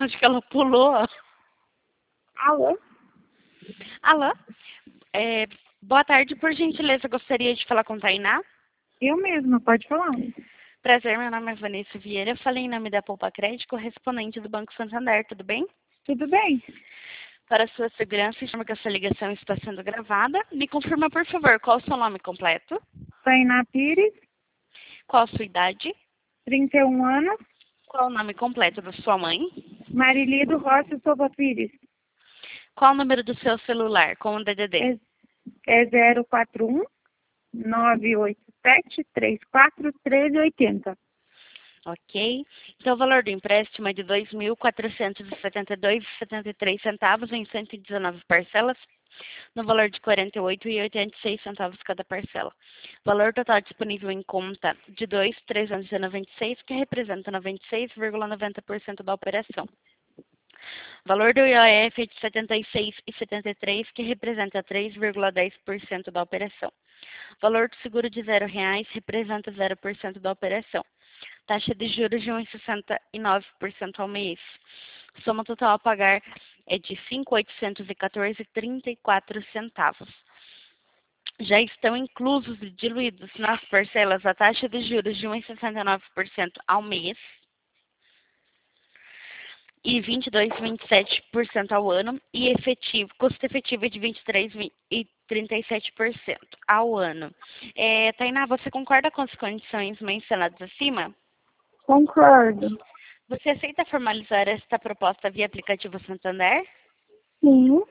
Acho que ela pulou. Alô? Alô? Boa tarde, por gentileza, gostaria de falar com Tainá. Eu mesma, pode falar. Prazer, meu nome é Vanessa Vieira. Eu falei em nome da Poupa Crédito, correspondente do Banco Santander, tudo bem? Tudo bem? Para sua segurança, informo que essa ligação está sendo gravada. Me confirma, por favor, qual o seu nome completo? Tainá Pires, Qual a sua idade? 31 anos. Qual o nome completo da sua mãe? Marilido Rossi Souza Pires. Qual o número do seu celular com o DDD? É 041 987 34 1380. Ok. Então, o valor do empréstimo é de R$ 2.472,73 em 119 parcelas, no valor de R$ 48,86 cada parcela. Valor total disponível em conta de R$ 2.396, que representa 96,90% da operação. Valor do IOF é de R$ 76,73, que representa 3,10% da operação. Valor do seguro de R$ 0,00 representa 0% da operação. Taxa de juros de 1,69% ao mês. Soma total a pagar é de R$ 5.814,34. Já estão inclusos e diluídos nas parcelas a taxa de juros de 1,69% ao mês e 22,27% ao ano, e custo efetivo é de 23,37% ao ano. Tainá, você concorda com as condições mencionadas acima? Concordo. Você aceita formalizar esta proposta via aplicativo Santander? Sim.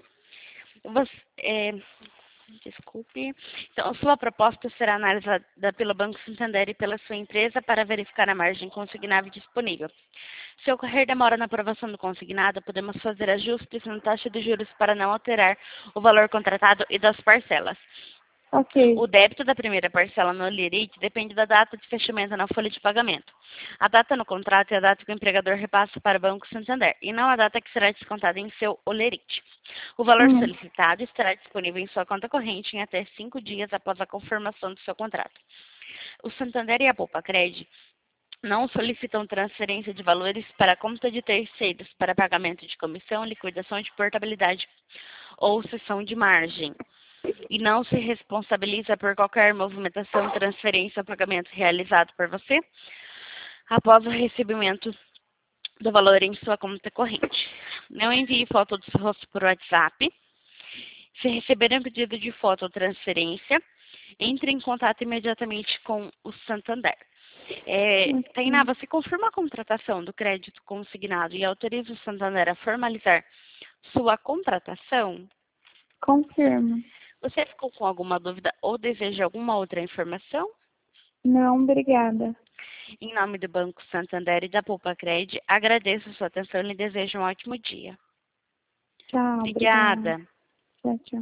Desculpe. Então, sua proposta será analisada pelo Banco Santander e pela sua empresa para verificar a margem consignável disponível. Se ocorrer demora na aprovação do consignado, podemos fazer ajustes na taxa de juros para não alterar o valor contratado e das parcelas. Ok. O débito da primeira parcela no Olerite depende da data de fechamento na folha de pagamento. A data no contrato é a data que o empregador repassa para o Banco Santander, e não a data que será descontada em seu Olerite. O valor solicitado estará disponível em sua conta corrente em até 5 dias após a confirmação do seu contrato. O Santander e a Poupa Crédito não solicitam transferência de valores para a conta de terceiros para pagamento de comissão, liquidação de portabilidade ou cessão de margem, e não se responsabiliza por qualquer movimentação, transferência ou pagamento realizado por você após o recebimento do valor em sua conta corrente. Não envie foto do seu rosto por WhatsApp. Se receber um pedido de foto ou transferência, entre em contato imediatamente com o Santander. Tainá, você confirma a contratação do crédito consignado e autoriza o Santander a formalizar sua contratação? Confirmo. Você ficou com alguma dúvida ou deseja alguma outra informação? Não, obrigada. Em nome do Banco Santander e da Poupa Crédito, agradeço a sua atenção e lhe desejo um ótimo dia. Tchau, obrigada. Obrigada. Tchau, tchau.